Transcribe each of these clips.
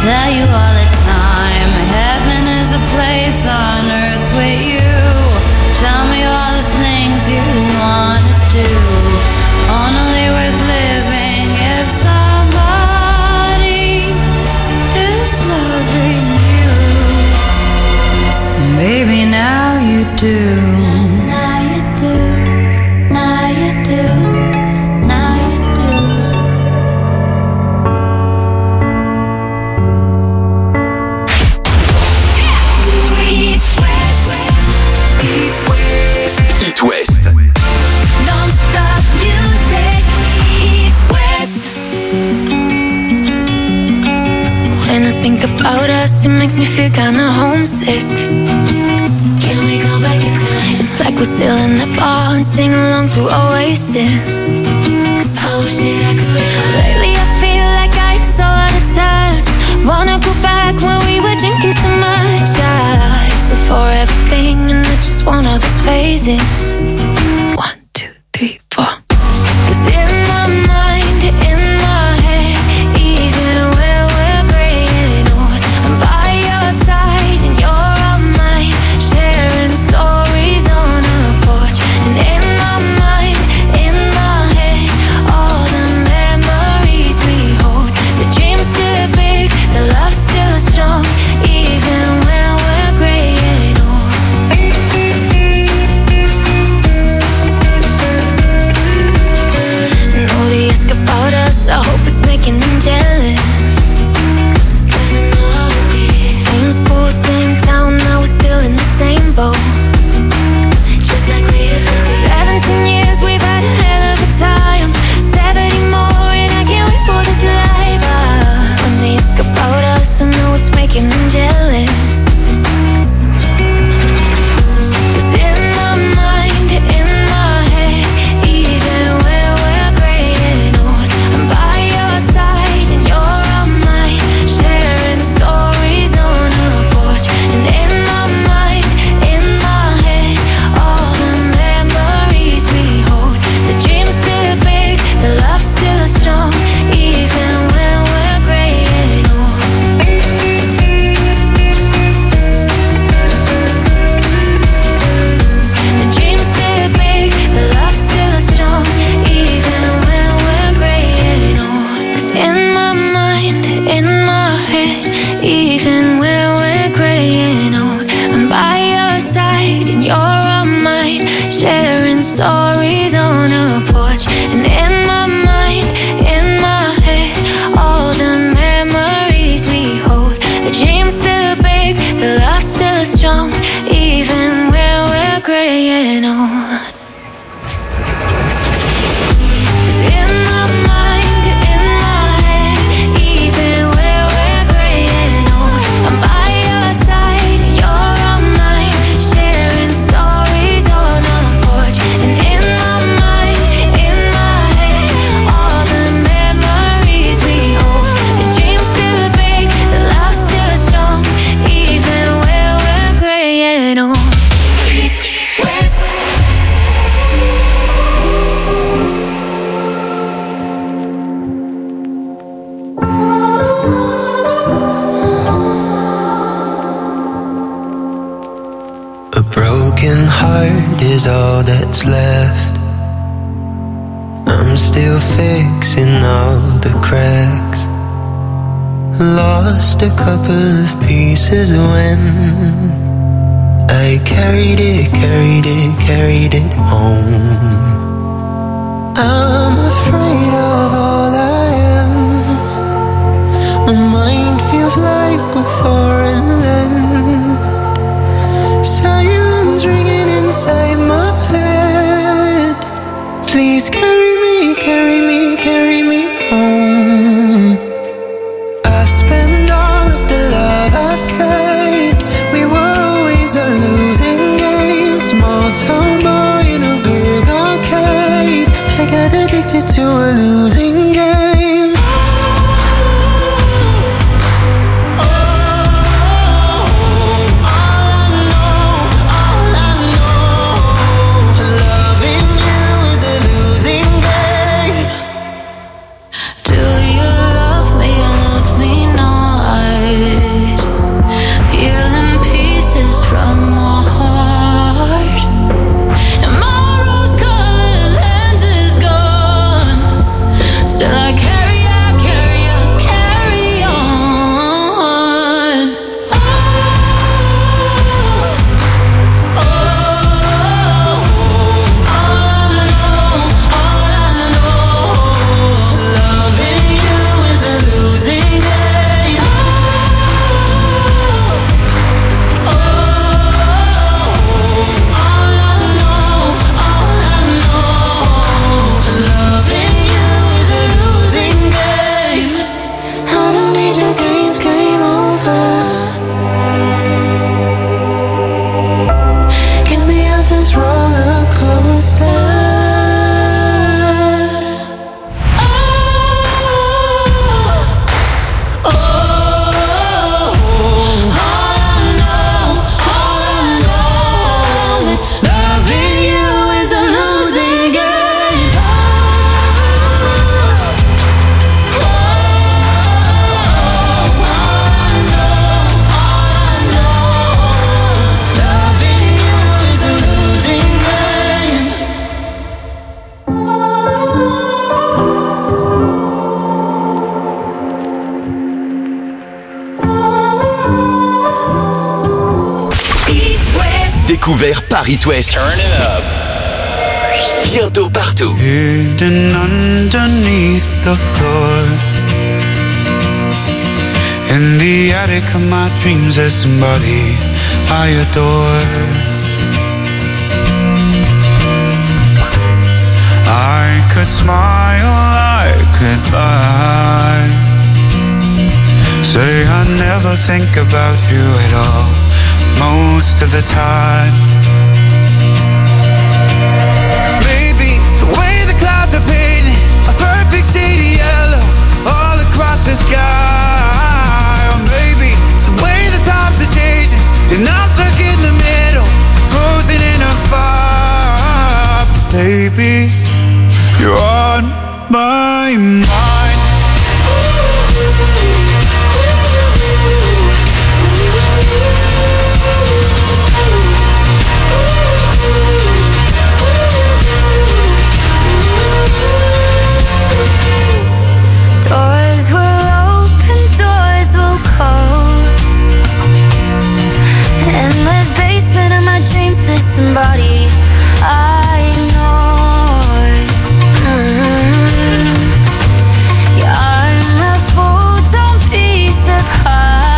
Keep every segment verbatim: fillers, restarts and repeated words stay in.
tell you all the time, heaven is a place on earth with you. Tell me all the things you wanna do, only worth living if somebody is loving you. Baby, now you do. Now you do. Now you do. Now you do. East West. East West. East West. Non-stop music. East West. When I think about us, it makes me feel kinda homesick. Can we go back in time? It's like we're still in the bar and sing along to Oasis. I wish that I could. Lately I feel like I'm so out of touch. Wanna go back when we were drinking so much. Yeah, it's a forever thing and it's just one of those phases. One, two, three, four. 'Cause in my mind, in my head, even when we're graying old, I'm by your side and you're on mine, sharing stories on a porch. And in my mind, in my head, all the memories we hold. The dream's still big, the love's still strong, even when we're graying old. And all they ask about us, I hope it's making them jealous. 'Cause I know how it is. Same school, same town, now we're still in the same boat. Just like we used to be. Seventeen years, we've had a hell of a time. Seventy more, and I can't wait for this life. Ah, when they ask about us, I know it's making them jealous. 'Cause in my mind, in my head, even when we're graying old, I'm by your side and you're on mine, sharing stories on a porch. And in my mind, in my head, all the memories we hold. The dream's still big, the love's still strong, even when we're graying old. The dream's still big, the love's still strong, even when we're graying old. 'Cause in my mind, in my head, even when we're graying old, I'm by your side and you're on mine, sharing stories on a porch. And in my mind, in my head, all the memories we hold. The dream's still big, the love's still strong, even when we're graying old. 'Cause in my mind, in my head, even when we're graying old, I'm by your side and you're on mine, sharing stories on a porch. And in my mind, in my head, all the memories we hold. The dream's still big, the love's still strong, even when we're graying old. West. A broken heart is all that's left. I'm still fixing all the cracks. Lost a couple of pieces when I carried it, carried it, carried it home. I'm afraid of all I am. My mind feels like a foreign land. Silence ringing inside my head. Please carry me, carry me, carry me home. I've spent all of the love I saved. We were always a losing game. Small town boy in a big arcade. I got addicted to a losing game. Do you love me? Love me not? découvert par It West. Turn it up. Bientôt partout. Hidden underneath the floor, in the attic of my dreams, there's somebody I adore. I could smile, I could lie, say I never think about you at all, most of the time. Maybe the way the clouds are painted a perfect shade of yellow all across the sky. Or maybe it's the way the times are changing and I'm stuck in the middle, frozen in a fire. Baby, you're on my mind. Doors will open, doors will close. In the basement of my dreams, there's somebody I know. Mm-hmm. Yeah, I'm a fool, don't be surprised.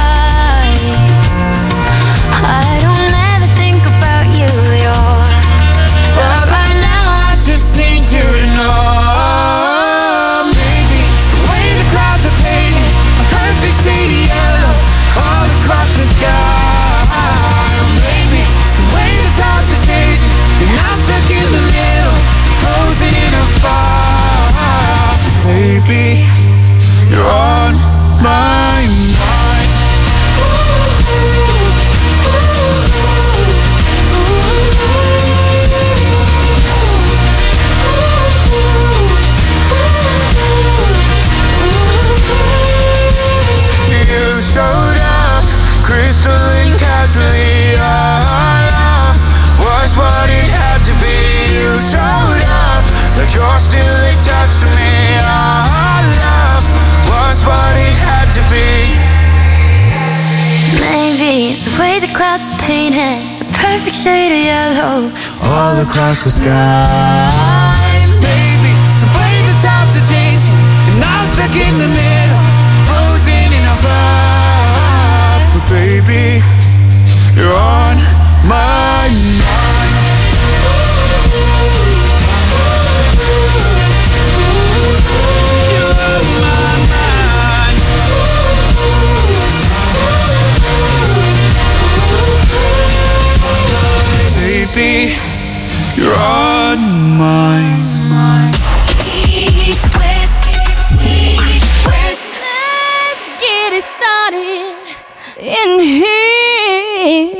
I don't ever think about you at all, but by now I just need you to know. Maybe the way the clouds are painted a perfect shade of yellow all across the sky. Or maybe it's the way the times are changing and I'm stuck in the middle, frozen in a fire. Baby, you're on my mind. You showed up, crystalline casually. Our love was what it had to be. You showed up like you're still attached to me. Our love was what it had to be. Maybe it's the way the clouds are painted a perfect shade of yellow all across the sky. Maybe it's the way the times are changing and I'm stuck in the middle, frozen in a fire. But baby, you're on my mind. You're on my mind. Baby, you're on my mind. It West, It West. Let's get it started in here.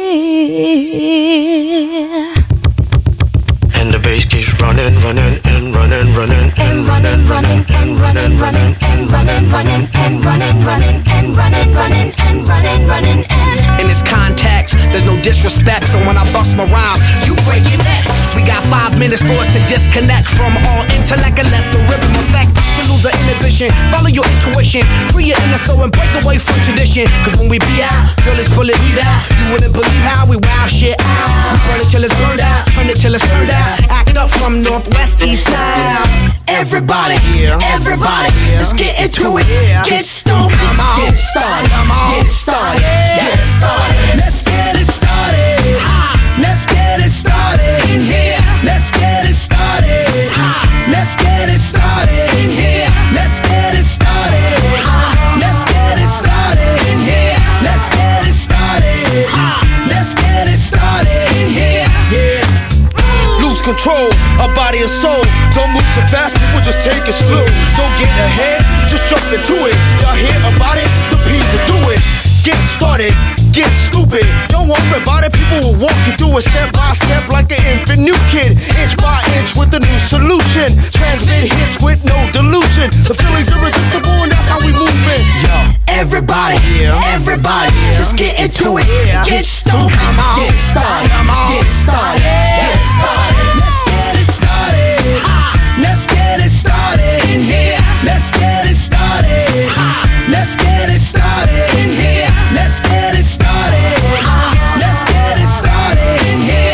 And the bass keeps running, running, and running, running, and running, running, and running, running, and running, running, and running, running, and running, running, and running, running, and. In this context, there's no disrespect, so when I bust my rhyme, you break your necks. We got five minutes for us to disconnect from all intellect and let the rhythm affect. To lose the inhibition, follow your intuition, free your inner soul and break away from tradition. Cause when we be out, girl, it's pulling me out. You wouldn't believe how we wow shit out. We burn it till it's burned out, turn it till it's turned out. Act up from Northwest East Side. Everybody, everybody, let's get into it. Get stoked, get started, get started, get started. Let's get it started. Let's get it started in here. Let's get it started. Let's get it started in here. Let's get it started. Let's get it started in here. Let's get it started. Let's get it started in here. Yeah. Lose control, our body and soul. Don't move too fast, people just take it slow. Don't get ahead, just jump into it. Y'all hear about it? The P's will do it. Get started, get stupid. Don't worry about it, people will walk you through it step by step like an infant new kid. Inch by inch with a new solution. Transmit hits with no delusion. The feeling's irresistible and that's how we move it. Yo, everybody, everybody, let's get into it. Get stoked, get started, get started, get started. Let's get it started. Let's get it started in here. Let's get it started. Let's get it started in here. Let's get it started. Let's get it started in here.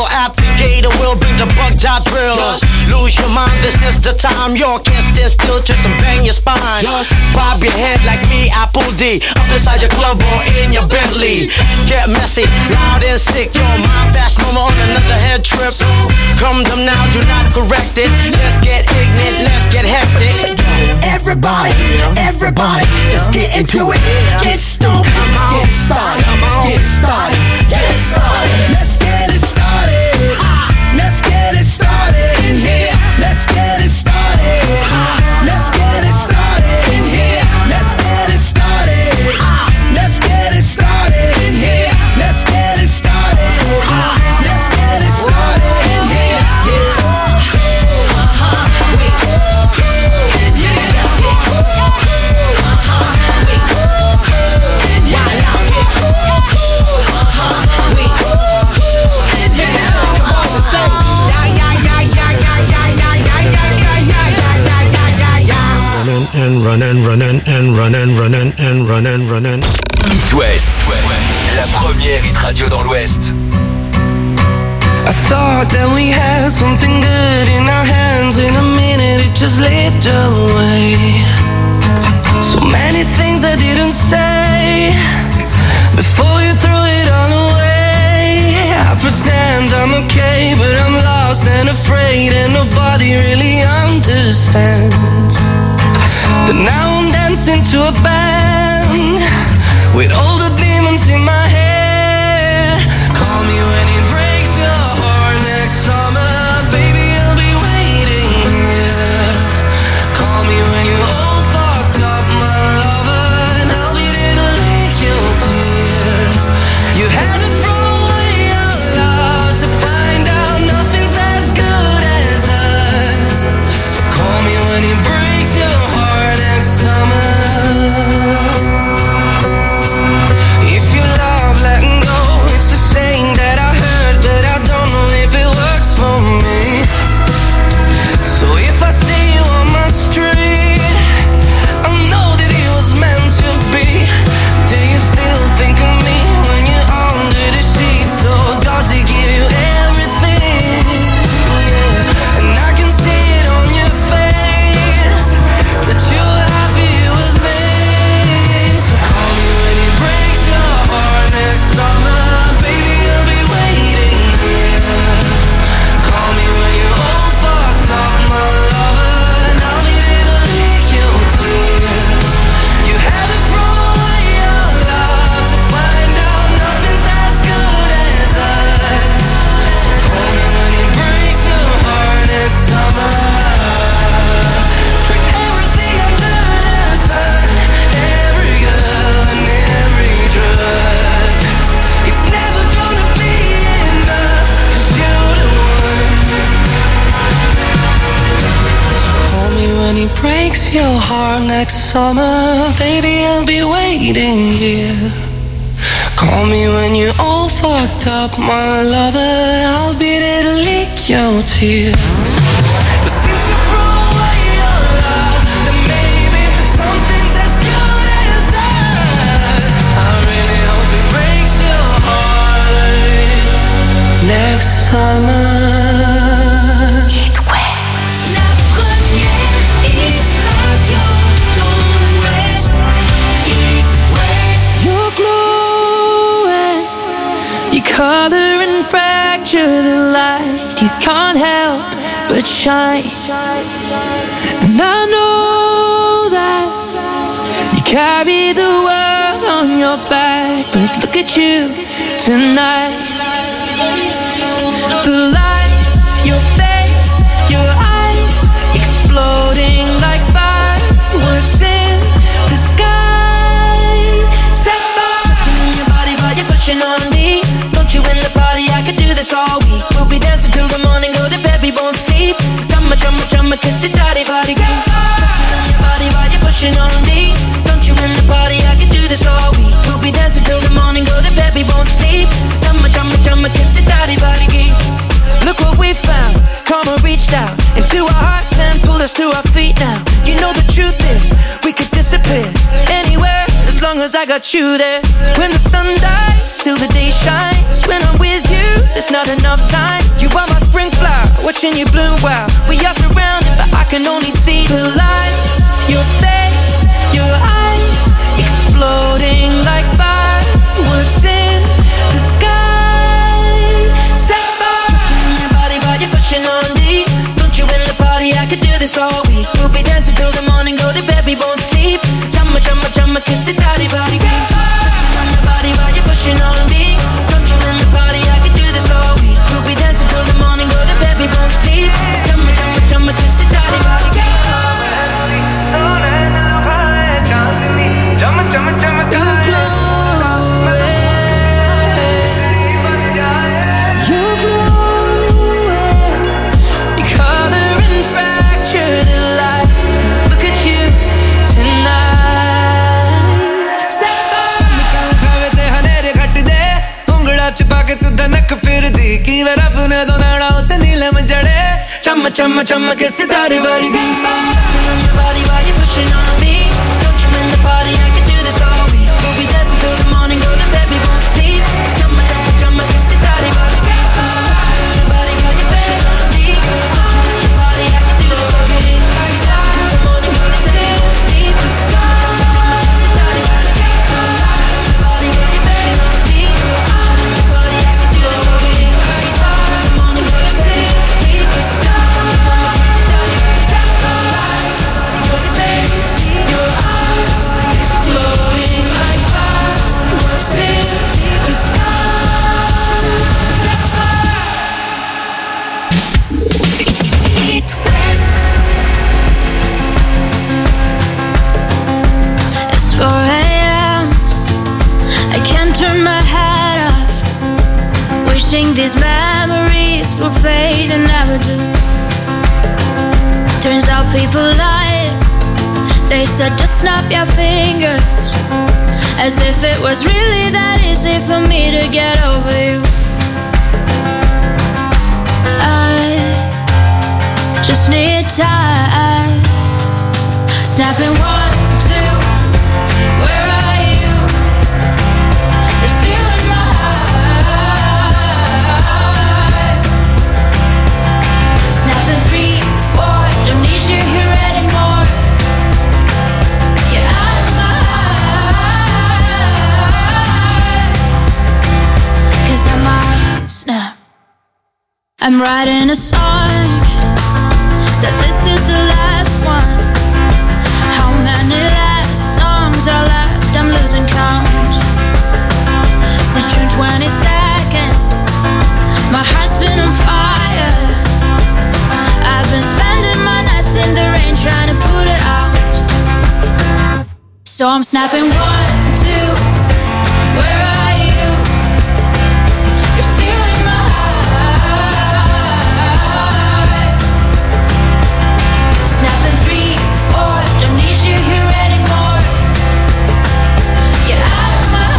applicator will bring the bug dot drill. Just lose your mind, this is the time. You can't stand still, twist and bang your spine. Just bob your head like me, Apple D, up inside your club or in your Bentley. Get messy, loud and sick. Your mind fast, no more on another head trip. Come them now, do not correct it. Let's get ignorant, let's get hectic. Everybody, everybody, let's get into it. Get stoned, get started, get started, get started. Let's get it started. Let's get it started in here. Let's get it started. Let's get it started in here. Let's get it started. Let's get it started in here. Let's get it started. Let's get it started in here. And running, running, and running, running, and running, running. It West, la première hit radio dans l'Ouest. I thought that we had something good in our hands. In a minute it just slipped away. So many things I didn't say before you threw it all away. I pretend I'm okay, but I'm lost and afraid, and nobody really understands. But now I'm dancing to a band with all the demons in my head. Call me when it breaks your heart next summer, baby, I'll be waiting here. Call me when you're all fucked up, my lover, and I'll be there to lick your tears. You had to throw away our love to find out nothing's as good as us. So call me when it breaks your heart next summer. If you love letting go, it's a saying that I heard, but I don't know if it works for me. So if I see you on my street, I know that it was meant to be. Do you still think of me when you're under the sheets? So does it give you everything? Yeah. And I can see it on your face that you're happy with me. So call me when it breaks your heart next summer, baby, I'll be waiting here. Call me when you're all fucked up, my lover, and I'll be there to lick your tears. You had to throw away your love to find out nothing's as good as us. So call me when it breaks your heart next summer. Trick everything under the sun, every girl and every drug. It's never gonna be enough, 'cause you're the one. So call me when it breaks your heart next summer, baby, I'll be waiting here. Call me when you're all fucked up, my lover, I'll be there to lick your tears. But since you threw away your love, then maybe something's as good as us. I really hope it breaks your heart next summer. La première hit radio dans l'Ouest. It West. You're glowing, you color and fracture the light. You can't help but shine. And I know that you carry the world on your back, but look at you tonight. The lights, your face, your eyes, exploding like fireworks in the sky. Set fire to your body while you're pushing on me. Don't you in the party, I could do this all week. We'll be dancing till the morning, go to bed, we won't sleep. Chumma, chumma, chumma, kiss it, daddy, body. Touching on your body while you're pushing on me. Don't you in the party, I could do this all week. We'll be dancing till the morning, go to bed, we won't sleep. Chumma, chumma, chumma, kiss it, daddy, body. Look what we found, karma reached out into our hearts and pulled us to our feet now. You know the truth is, we could disappear anywhere as long as I got you there. When the sun dies, till the day shines. When I'm with you, there's not enough time. You are my spring flower, watching you bloom wild. We are surrounded, but I can only see the lights. Your face, your eyes, exploding like fireworks in the sky. Set fire to your body while you're pushing on me. Don't you in the party, I could do this all week. We'll be dancing till the morning, go to bed, we won't sleep. Chumma, chumma, chumma, kiss it, daddy, body. Touching on your body while you're pushing on me. Don't you in the party, I could do this all week. We'll be dancing till the morning, go to bed, we won't sleep. Chumma, chumma, chumma, kiss it, daddy, body. Chumma, chumma, chumma, kiss it, daddy, buddy. Touching on your body while you're pushing on me. Don't you in the party, I can do this all week. We'll be dancing till the morning, go to bed, we won't sleep. Chumma, chumma, chumma, kiss it, daddy, buddy. Touching on your body while you're pushing on me. Don't you in the party, I can do this all week. We'll be dancing till the morning, go to bed, we won't sleep. Chumma, chumma, chumma, kiss it, daddy, buddy. Touching on your body while you're pushing on me. Don't you in the party, I can do this all week. We'll be dancing till the morning, go to bed, we won't sleep. four a.m. I can't turn my head off, wishing these memories will fade and never do. Turns out people lie. They said just snap your fingers, as if it was really that easy for me to get over you. I just need time. Snapping one, two. Where are you? You're still in my heart. Snapping three, four. Don't need you here anymore. Get out of my heart. 'Cause I might snap. I'm writing a song. Said this is the last one. How many last songs are left? I'm losing count. Since June twenty-second, my heart's been on fire. I've been spending my nights in the rain trying to put it out. So I'm snapping one, two. Where are you? You're still in my heart. Snapping three, four. Don't need you here anymore. Get out of my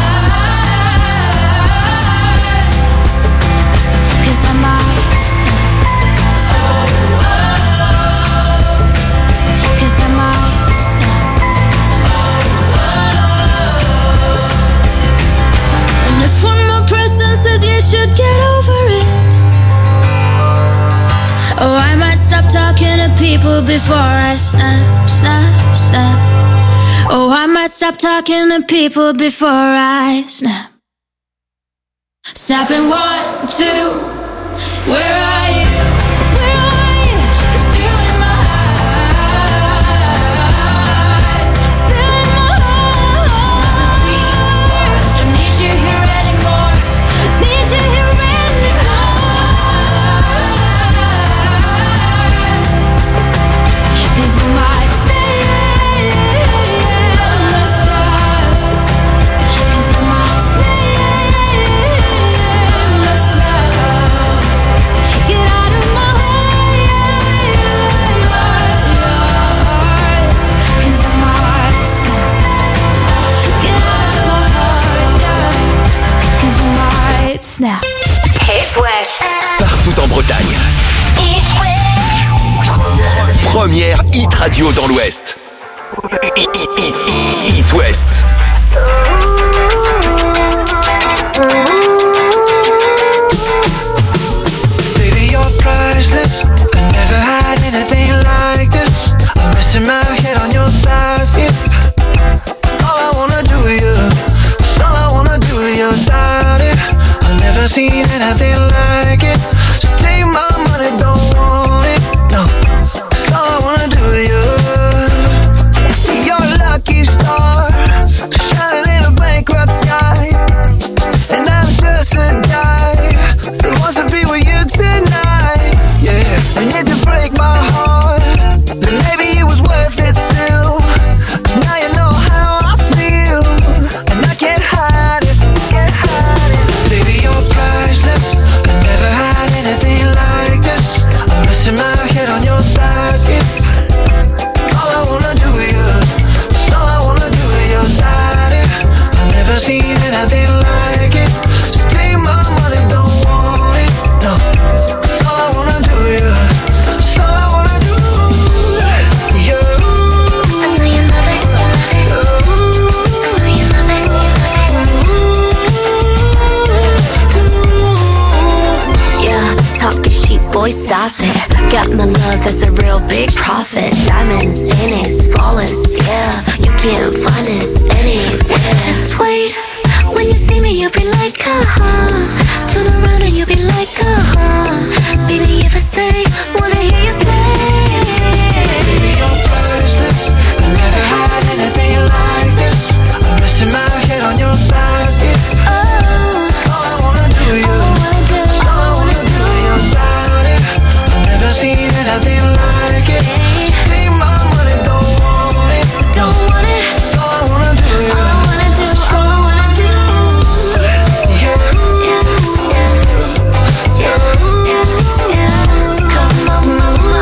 heart. 'Cause I might snap. Oh, oh. 'Cause I might snap. Oh, oh. And if one more person says you should get over it, oh, I might stop talking to people before I snap, snap, snap. Oh, I might stop talking to people before I snap. Snapping one, two. Where are you? Where are you? You're still in my heart. Still in my heart. Snapping three, four. Don't need you here anymore. Need you here anymore. 'Cause you might stay. Cause you might stay. Get out of my heart. 'Cause I might snap. Get out of my heart. 'Cause I might snap. Hits West. Partout en Bretagne. Hits West. Première hit radio dans l'Ouest. Hit West. boy, stop it. Got my love, that's a real big profit. Diamonds in it, flawless, yeah. You can't find this anywhere. Just wait, when you see me, you'll be like, uh-huh. Turn around and you'll be like, uh-huh. Baby, if I stay, wanna hear you say. Baby, you're priceless. I never had anything like this. I'm resting my head on your thighs. It's oh, all I wanna do, you. It's all I wanna do, your body. I've never seen anything like it. Take my money, don't want it. Don't want it. It's all I wanna do, you. All I wanna do, all I wanna do. Yeah, yeah, yeah, yeah, yeah. Come on, mama.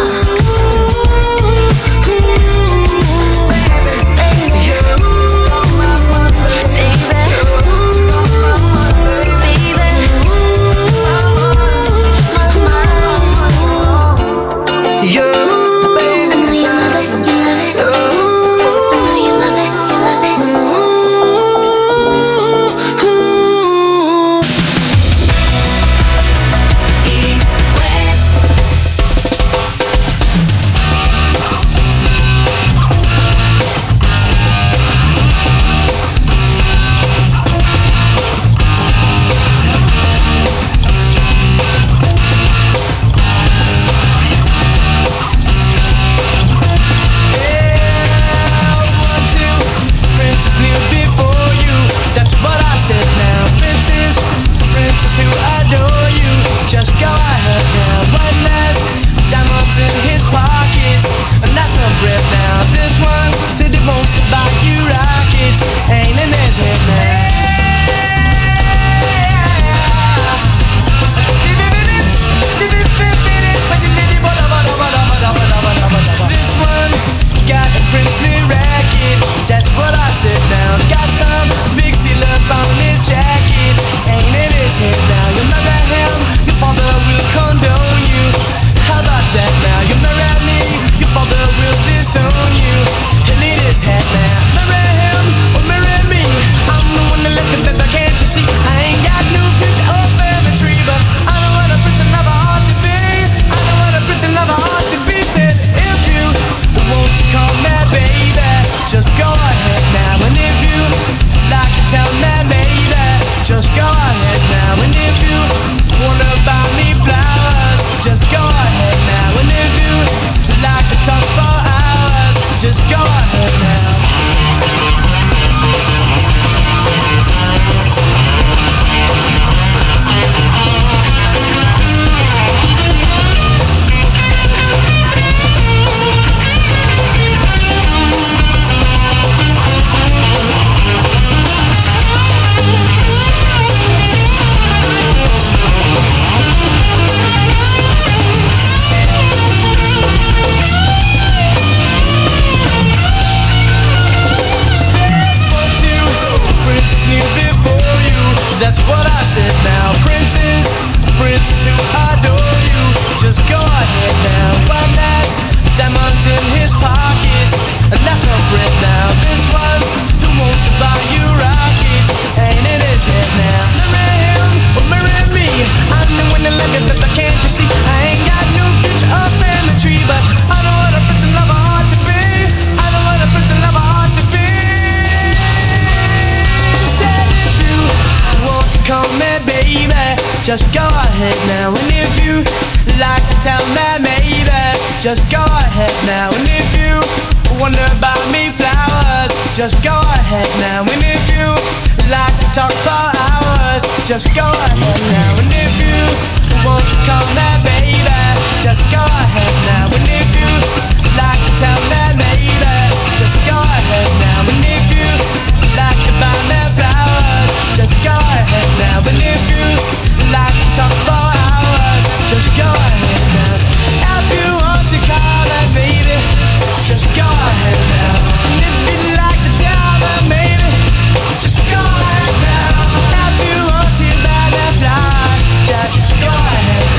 Just go ahead now, and if you like to tell me, maybe just go ahead now, and if you wonder about me flowers, just go ahead now, and if you like to talk for hours, just go ahead now, and if you want to call me baby, just go ahead now, and if you like to tell me, maybe just go ahead now, and if you like to buy me flowers, just go ahead now, and if you like to talk for hours, just go ahead now. If you want to call me baby, just go ahead now. And if you like to tell me maybe, just go ahead now. If you want to buy me flowers, just go ahead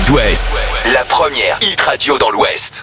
It West, la première hit radio dans l'Ouest.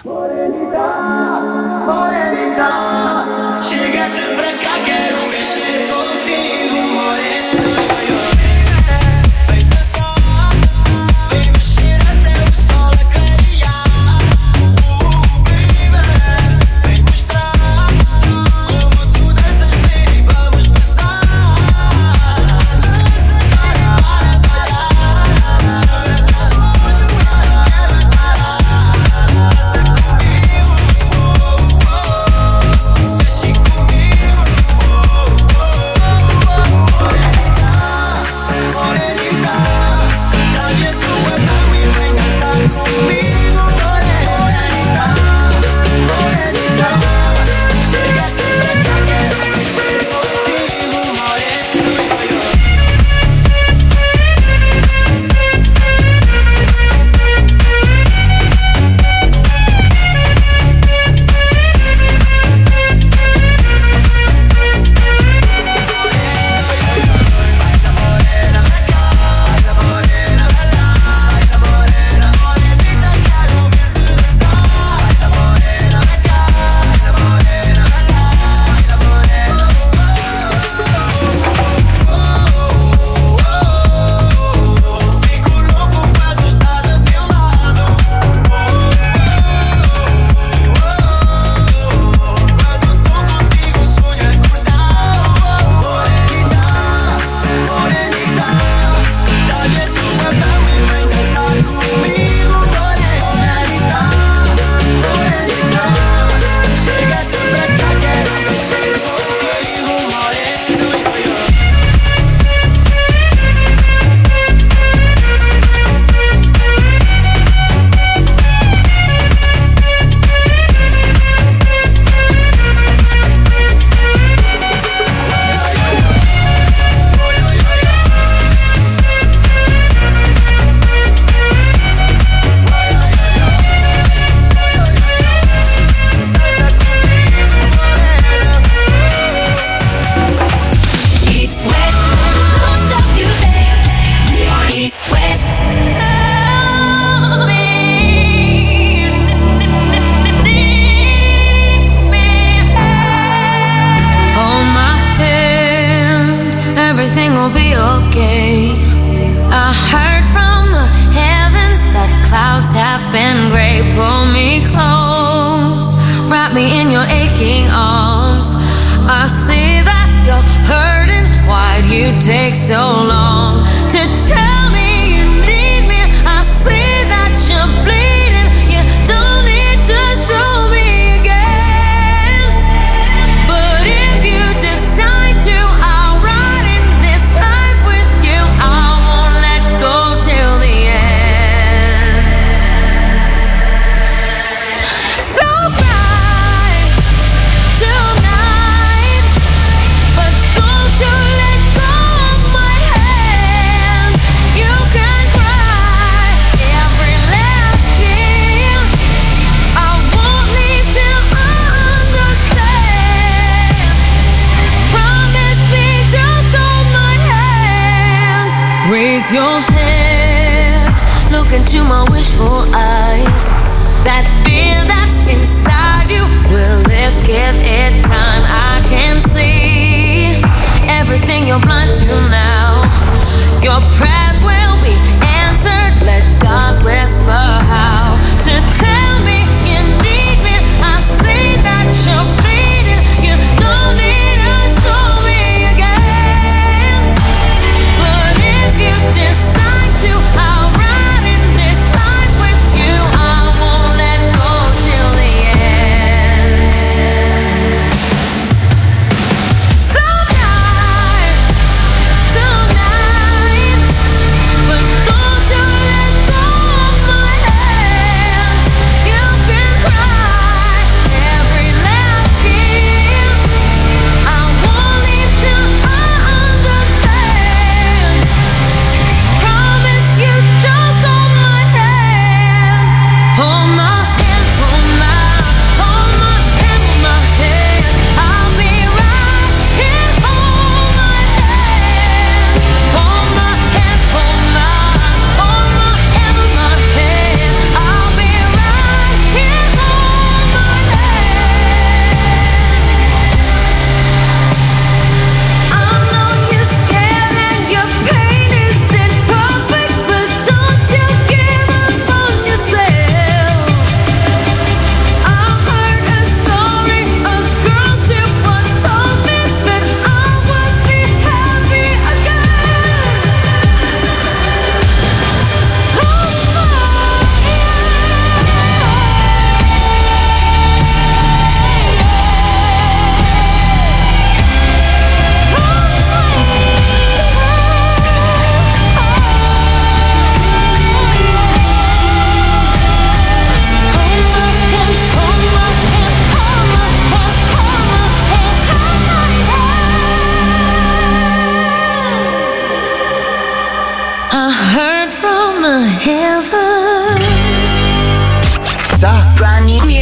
Take so long to tell me you need me. I see that you're bleeding. You don't need to show me again. But if you decide to, I'll ride in this life with you. I won't let go till the end. So cry tonight, but don't you let go. Raise your head, look into my wishful eyes. That fear that's inside you will lift, give it time. I can see everything you're blind to now. Your prayers will be answered. Let God whisper how to tell me you need me. I see that you're bleeding. You don't need to show me again. But if you decide to, I'll ride in this life with you. I won't let go till the end. So tonight, tonight,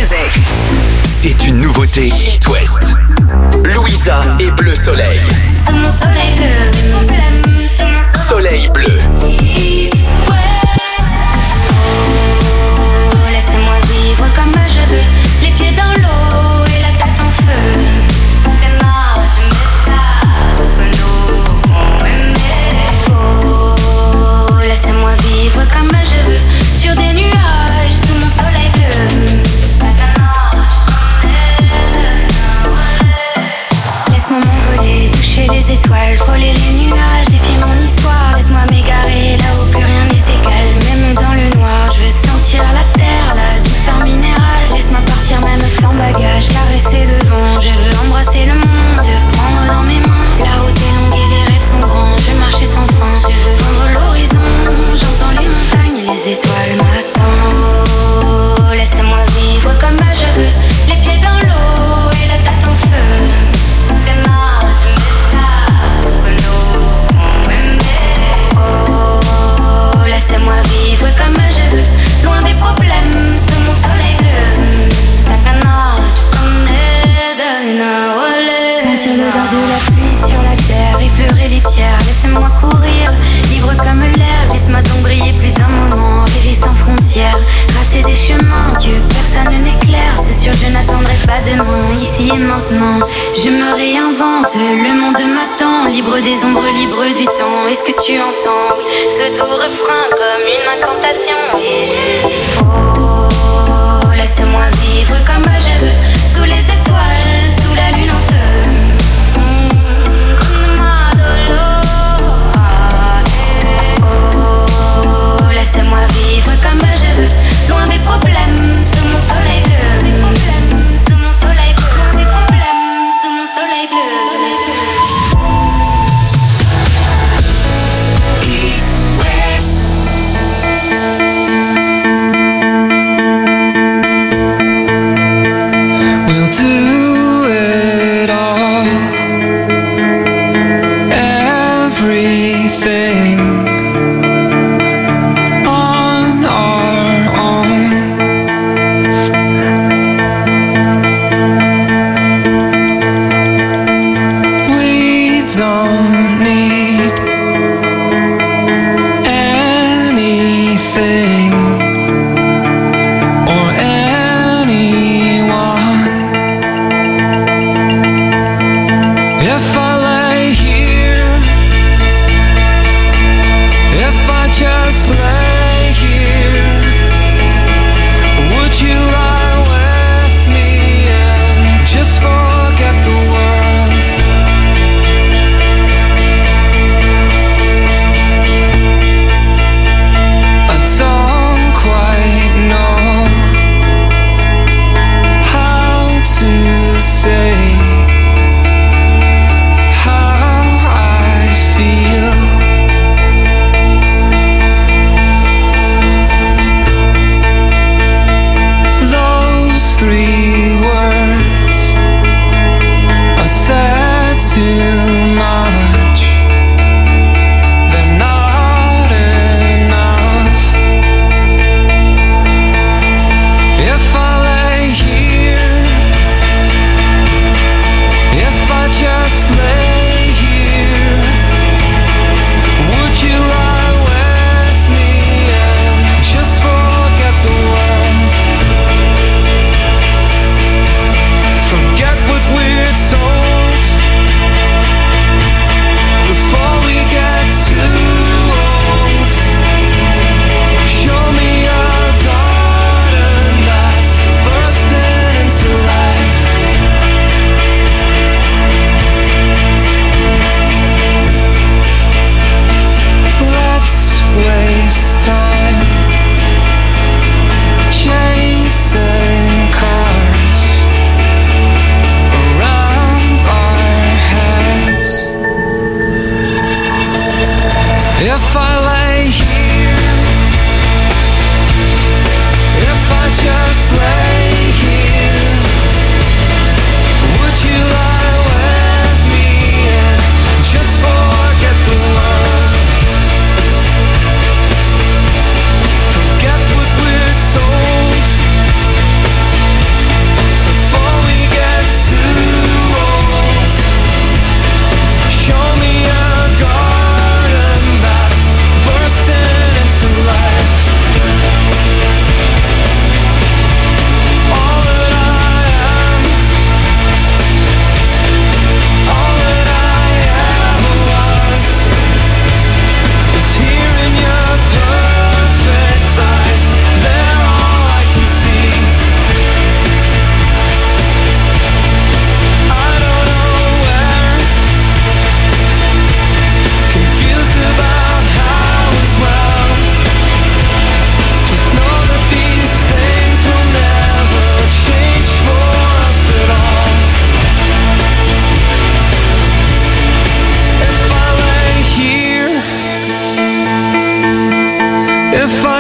music. C'est une nouveauté It West. Louisa et Bleu Soleil. C'est mon soleil bleu. Soleil bleu. It West. Oh, laissez-moi vivre comme je veux. Les pieds dans l'eau et la tête en feu. Oh, laissez-moi vivre comme je veux. Sur des nuages sous mon soleil bleu. Laisse-moi m'envoler, toucher les étoiles, frôler les nuages, défier mon histoire. Laisse-moi m'égarer là où plus rien n'est égal. Même dans le noir, je veux sentir la terre, la douceur minérale. Laisse-moi partir même sans bagage, caresser le vent. Je veux embrasser le monde, te prendre dans mes mains. La route est longue et les rêves sont grands. Je veux marcher sans fin, je veux vendre l'horizon. J'entends les montagnes, les étoiles m'attendent. Oh, laissez-moi vivre comme je veux. Les pieds dans l'eau et la tête en feu. Oh, laissez-moi vivre comme je veux. Loin des problèmes, sous mon soleil bleu. Sentir l'odeur de la pluie sur la terre, effleurer les pierres, laissez-moi courir, libre comme l'air. Laisse-moi donc briller plus d'un moment, rêver sans frontières, tracer des chemins que personne n'éclaire. C'est sûr, je n'attendrai pas demain, ici et maintenant. Je me réinvente, le monde m'attend, libre des ombres, libre du temps. Est-ce que tu entends, oui, ce doux refrain comme une incantation? Et je dis, oh, laissez-moi vivre comme je veux, sous les étoiles, sous la lune en feu. Laissez-moi vivre comme je veux, loin des problèmes, sous mon soleil bleu. Des problèmes, sous mon soleil bleu. Des problèmes, sous mon soleil bleu. It West. We'll do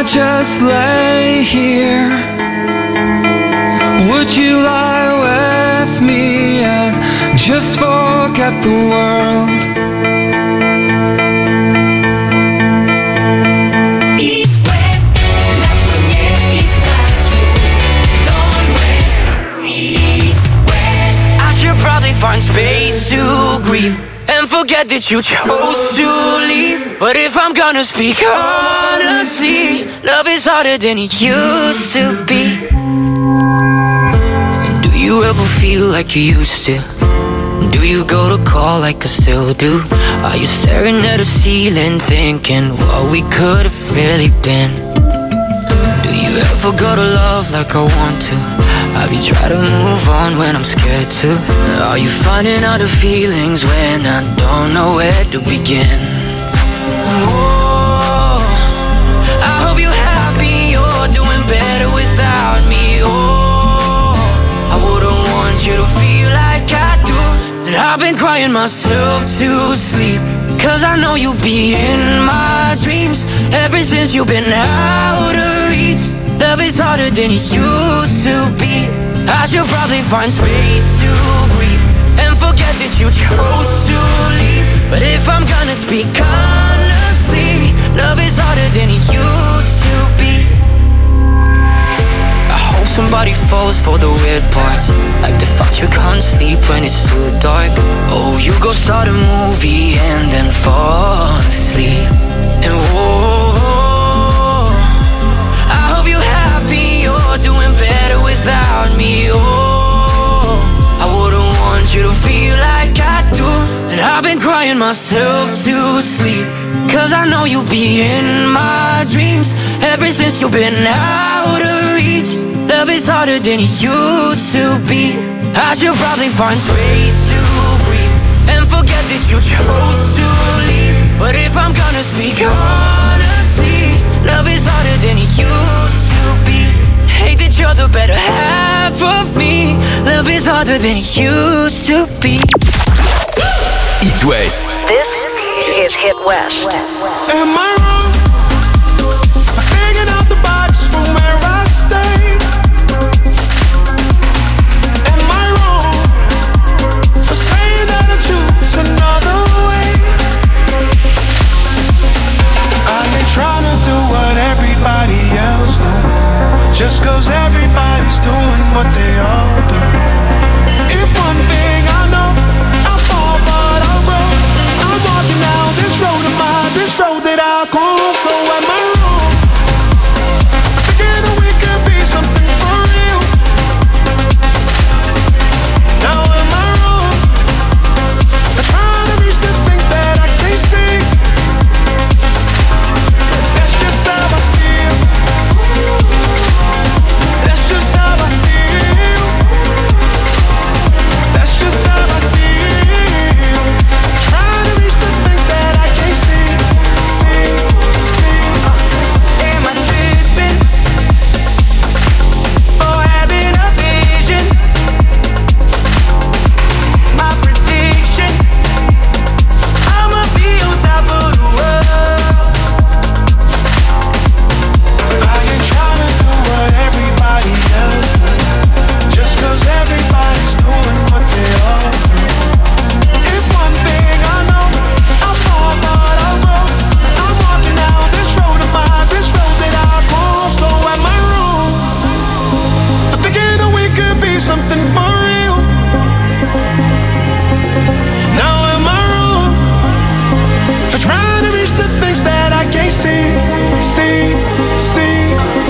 I just lay here? Would you lie with me and just forget the world? Eat West, na plně Hit Radio. Don't waste. Eat West. I should probably find space to grieve and forget that you chose to leave. But if I'm gonna speak honestly, love is harder than it used to be. Do you ever feel like you used to? Do you go to call like I still do? Are you staring at the ceiling thinking what we could have really been? Do you ever go to love like I want to? Have you tried to move on when I'm scared to? Are you finding out the feelings when I don't know where to begin? Oh, I hope you're happy, you're doing better without me. Oh, I wouldn't want you to feel like I do. And I've been crying myself to sleep, cause I know you'll be in my dreams. Ever since you've been out of reach, love is harder than it used to be. I should probably find space to breathe and forget that you chose to leave. But if I'm gonna speak honestly, love is harder than it used to be. I hope somebody falls for the weird parts, like the fact you can't sleep when it's too dark. Oh, you go start a movie and then fall asleep. And whoa, I hope you're happy, you're doing better without me. Oh, I wouldn't want you to feel like I do. And I've been crying myself to sleep, cause I know you'll be in my dreams. Ever since you've been out of reach, love is harder than it used to be. I should probably find space to breathe and forget that you chose to leave. But if I'm gonna speak honestly, love is harder than it used to be. Hate that you're the better half of me. Love is harder than it used to be. Hit West. This is Hit West. Am I wrong for thinking out the box from where I stay? Am I wrong for saying that I choose another way? I've been trying to do what everybody else doing, just cause everybody's doing what they all do. If one thing I know, I fall but I roll. I'm walking down this road of mine, this road that I call. So am I wrong? Thinking that we could be something for real. Now am I wrong for trying to reach the things that I can't see? That's just how I feel. That's just how I feel. That's just how I feel. Trying to reach the things that I can't see, see, see. Am I tripping or having a vision? My prediction, I'ma be on top of the world. I ain't trying to do what everybody else does, just cause everybody's doing what they all do. If one thing I know, I fall but I roll. I'm walking down this road of mine, this road that I call. So am I wrong for thinking that we could be something for real? Now am I wrong for trying to reach the things that I can't see, see, see?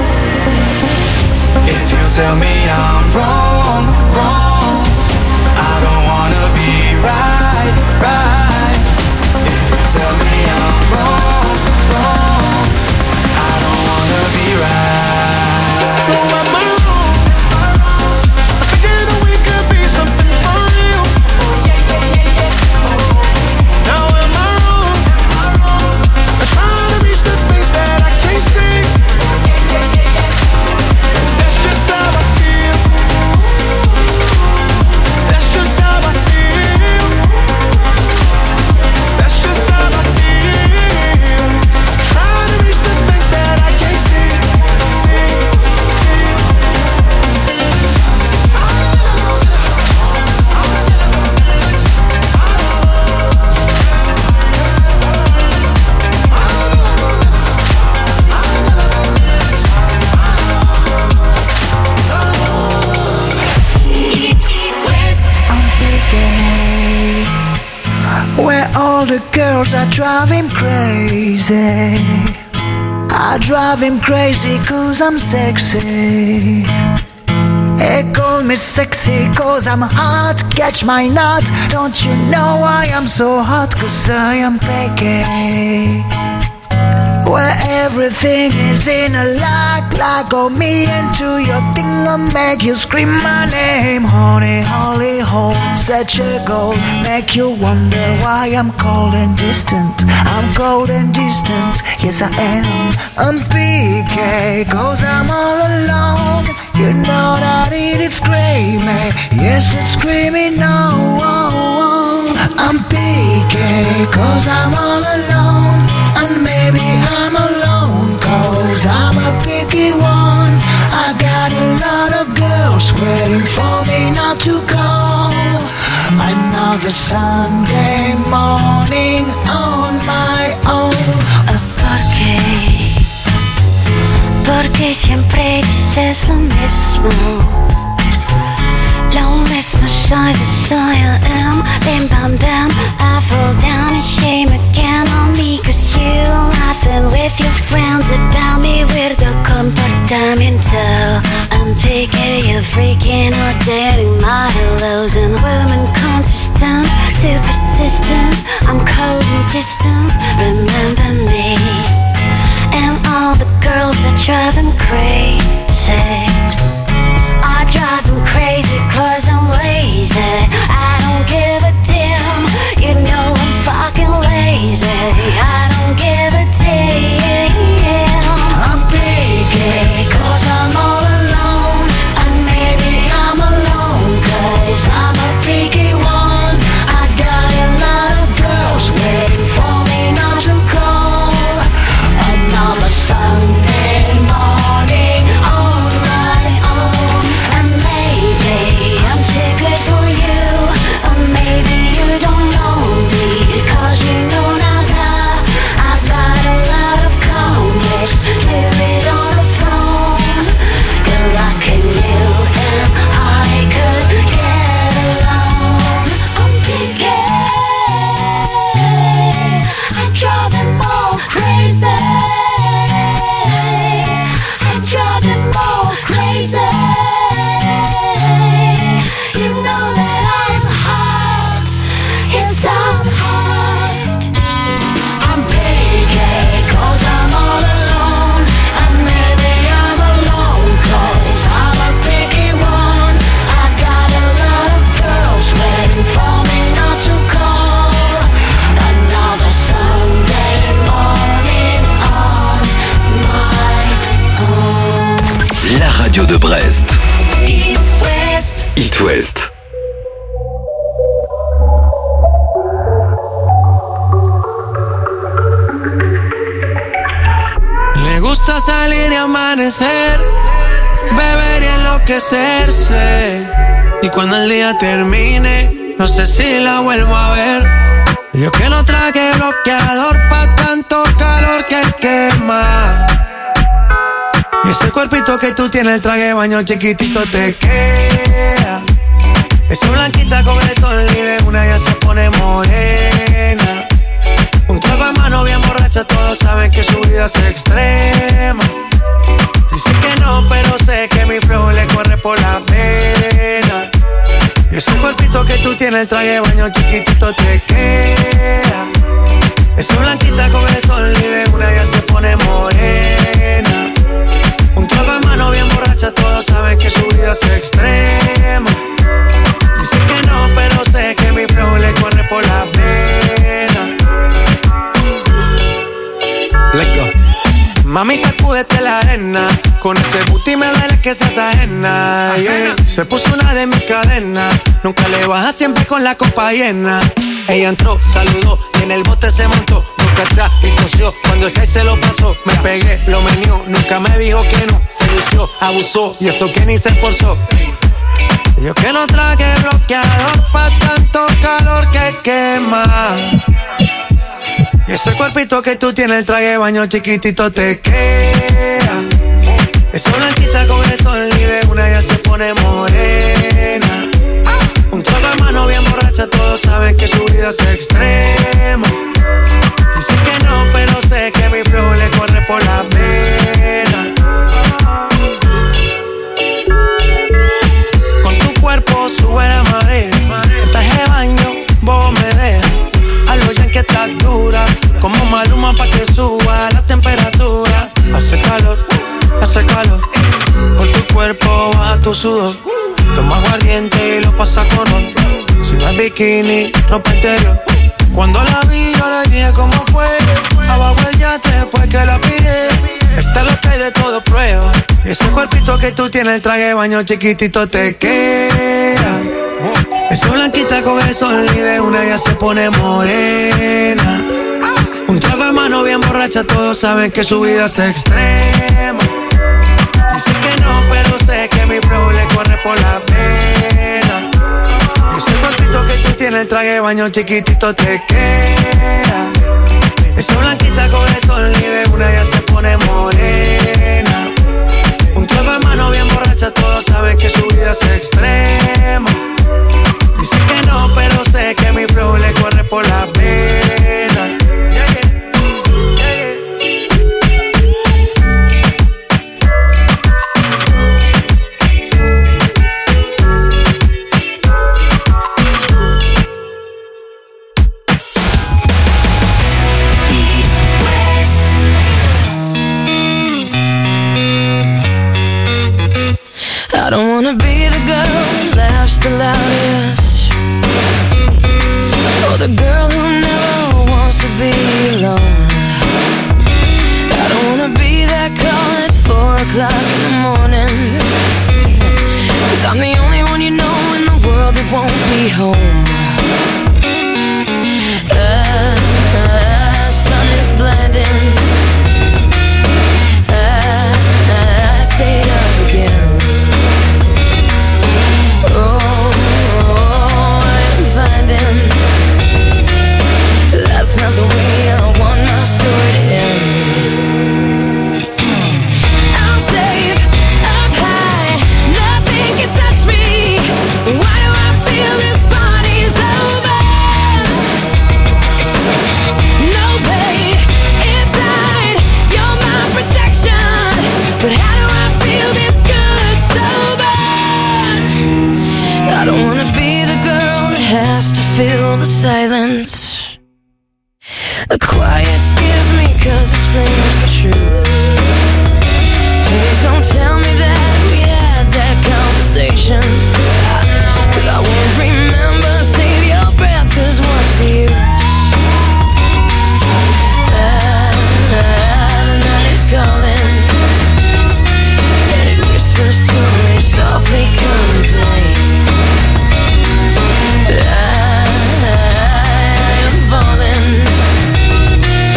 If you tell me I'm wrong, wrong, I don't wanna be right, right. If you tell me I'm wrong, wrong, I don't wanna be right. So am I wrong for thinking that we could be something for real? Now am I wrong for trying to reach the things that I can't see? That's just how I feel. all the girls I drive him crazy. I drive him crazy cause I'm sexy. They call me sexy cause I'm hot. Catch my nut. Don't you know why I'm so hot? Cause I am picky. Where everything is in a lock. Lock on me into your thing. I'll make you scream my name. Honey, holy hole, such a goal. Make you wonder why I'm cold and distant. I'm cold and distant, yes I am. I'm P K, cause I'm all alone. You know that it is screaming. Yes, it's screaming no. I'm P K, cause I'm all alone. And maybe I'm alone, cause I'm a picky one. I got a lot of girls waiting for me not to call. Another Sunday morning on my own. Oh, ¿por qué? Porque siempre dices lo mismo. Lo mismo soy de soy I am. Bim bam bam, I fall down in shame again on me. Cause you laughing with your friends about me. Weirdo comportamiento. I'm taking you freaking out, dating my hellos. And women consistent, too persistent. I'm cold and distant, remember me. And all the girls are driving crazy. I drive them crazy cause I'm lazy. I don't give a damn. You know I'm fucking lazy. I don't give a damn. I'm picky cause I'm all alone. And maybe I'm alone cause I'm a picky one. I've got a lot of girls waiting for me not to call. Another Sunday morning on my own. And maybe I'm too good for you. Or maybe you don't know me cause you know nada. I've got a lot of complex to it on the throne. Good luck in you and I could get along. I'm picky. I drive them all crazy. I drive them all crazy. You know that I'm hot. Yes, I'm hot. I'm picky cause I'm all alone. And maybe I'm alone cause I'm a picky one. I've got a lot of girls waiting for me not to call. Another Sunday morning on my own. La radio de Brest. It West. It West. Le gusta salir y amanecer, beber y enloquecerse. Y cuando el día termine, no sé si la vuelvo a ver. Yo que no traje bloqueador pa' tanto calor que quema. Y ese cuerpito que tú tienes, el traje de baño chiquitito te queda. Esa blanquita con el sol y de una ya se pone morena. Un trago en mano bien borracha, todos saben que su vida es extrema. Dice que no, pero sé que mi flow le corre por la pena. Y ese cuerpito que tú tienes, el traje de baño chiquitito te queda. Esa blanquita con el sol y de una ya se pone morena. Un trago en mano bien borracha, todos saben que su vida es extrema. Dice que no, pero sé que mi flow le corre por la pena. Let's go. Mami, sacúdete la arena. Con ese booty me duele que seas ajena, yeah. Se puso una de mis cadenas. Nunca le baja, siempre con la copa llena. Ella entró, saludó y en el bote se montó. Nunca atrás y tosió. Cuando el que se lo pasó, me pegué, lo menió. Nunca me dijo que no, se lució, abusó. Y eso que ni se esforzó. Yo que no traje bloqueador pa' tanto calor que quema. Y ese cuerpito que tú tienes, el traje de baño chiquitito te queda. Esa blanquita con el sol y de una ya se pone morena. Un trago de mano bien borracha, borracha, todos saben que su vida es extrema. Dice que no, pero sé que mi flow le corre por la pena. Con tu cuerpo sube la marea. En traje de baño, vos me dejas. A lo ya que estás dura, como Maluma pa' que suba la temperatura. Hace calor, hace calor. Por tu cuerpo baja tu sudor. Toma aguardiente y lo pasa con honor. Si no es bikini, ropa interior. Cuando la vi yo le dije cómo fue. Abajo el yate fue que la pide. Está lo que hay de todo prueba. Ese cuerpito que tú tienes, el traje de baño chiquitito te queda. Esa blanquita con el sol y de una ya se pone morena. Un trago de mano bien borracha, todos saben que su vida es extrema. Dice que no, pero sé que mi flow le corre por la pena. Ese cuerpito que tú tienes, el traje de baño chiquitito te queda. Esa blanquita con el sol y de una ya se pone morena. Un trago de mano bien borracha, todos saben que su vida es extrema. Dice que no, pero sé que mi flow le corre por la pena. Yeah, yeah. I don't wanna be the girl that laughs the loudest, or the girl who never wants to be alone. I don't wanna be that call at four o'clock in the morning, 'cause I'm the only one you know in the world that won't be home. Uh, uh, sun is blinding. Uh, uh, I stayed up again. That's not the way I want my story to end. I'm safe, up high, nothing can touch me. Why do I feel this party's over? No pain inside, you're my protection. But how do I feel this good sober? I don't wanna be the girl that has to feel the silence. The quiet scares me 'cause it screams the truth. Please don't tell me that we had that conversation, 'cause I won't remember. Save your breath, 'cause what's the use? Ah, ah, the night is calling, and it whispers to me softly, come play. I, I am falling.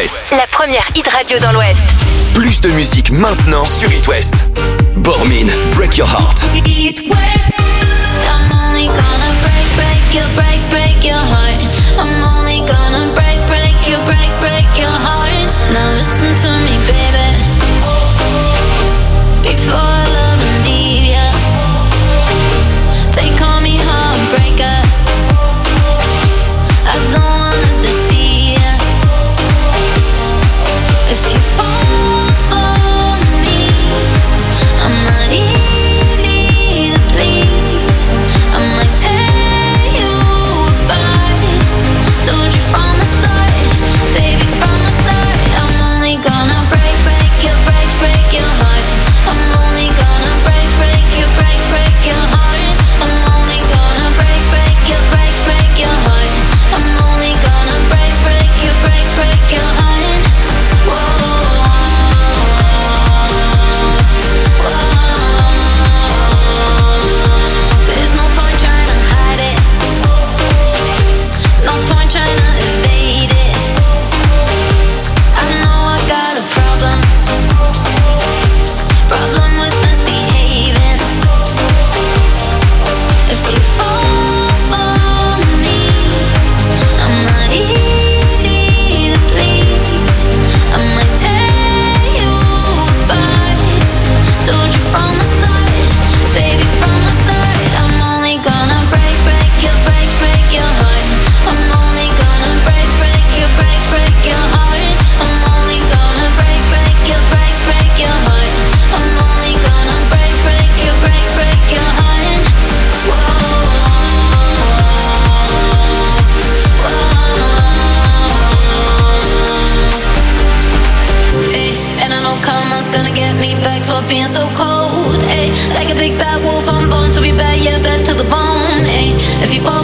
West. La première hit radio dans l'Ouest. Plus de musique maintenant sur It West. Bormin, Break Your Heart. It West. I'm only gonna break, break your, break, break your heart. I'm only gonna break, break your, break, break your heart. Now listen to me, baby. Before I love and leave ya, they call me heartbreaker. I don't wanna deceive ya. If you fall for me, I'm not easy to please. I might tear you apart. Told you from the start, baby, from the start. I'm only gonna break, break your, break, break your heart. I'm only gonna break, break your, break, break your heart. I'm only gonna break, break your, break, break your heart. I'm only gonna break, break your, break, break your heart. Whoa, whoa. There's no point trying to hide it. No point trying to evade it. I know I got a problem. Problem with misbehaving. If you fall for me, I'm not easy to please. I might tear you apart. Told you from the start, baby, from the start. I'm only gonna break, break your, break, break your heart. I'm only gonna break, break your, break, break your heart. I'm only gonna break, break your, break, break your heart. I'm only gonna break, break your, break, break your heart. Whoa, whoa. Hey, and I know karma's gonna get me back for being so cold. Hey, like a big bad wolf, I'm born to be bad, yeah, bad to the bone. Hey, if you fall